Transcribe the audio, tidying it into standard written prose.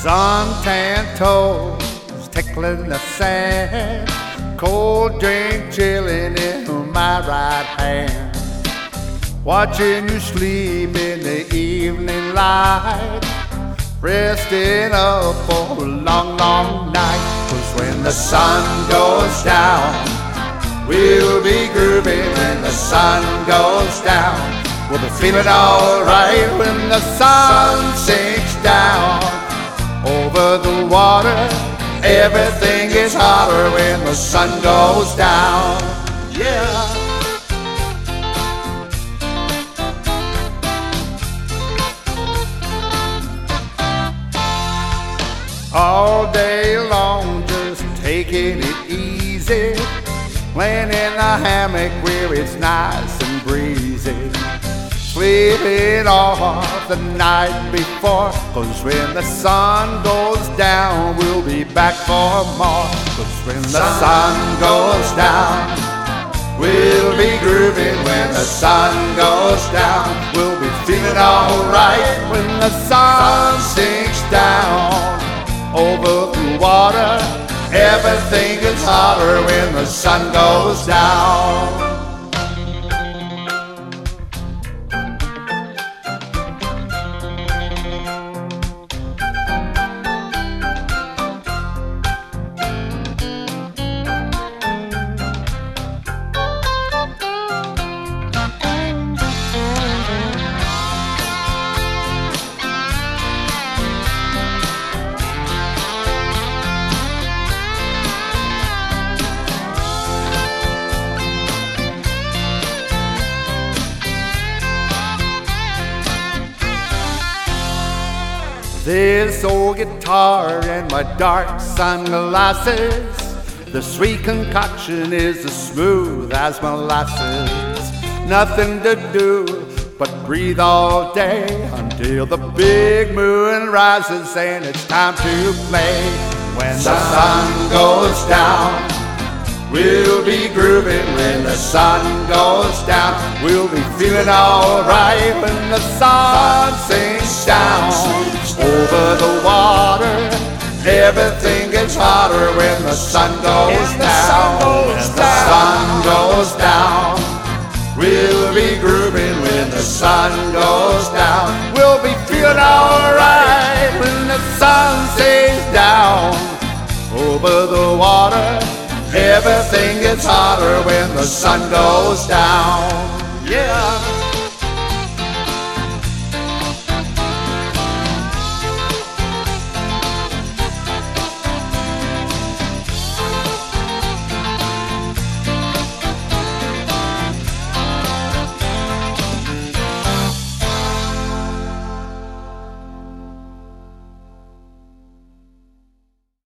Suntan toes tickling the sand, cold drink chilling in my right hand. Watching you sleep in the evening light, resting up for a long, long night. 'Cause when the sun goes down, we'll be grooving. When the sun goes down, we'll be feeling alright. When the sun sinks down over the water, everything is hotter when the sun goes down. Yeah. All day long, just taking it easy, laying in a hammock where it's nice and breezy, sleeping off the night before. 'Cause when the sun goes down, we'll be back for more. 'Cause when the sun goes down, we'll be grooving. When the sun goes down, we'll be feeling alright. When the sun sinks down over the water, everything is hotter when the sun goes down. This old guitar and my dark sunglasses, the sweet concoction is as smooth as molasses. Nothing to do but breathe all day until the big moon rises and it's time to play. When the sun goes down, we'll be grooving. When the sun goes down, we'll be feeling alright. When the sun sinks down over the water, everything gets hotter when the sun goes down. When the sun goes down, we'll be grooving. When the sun goes down, we'll be feeling alright. When the sun stays down over the water, everything gets hotter when the sun goes down. Yeah.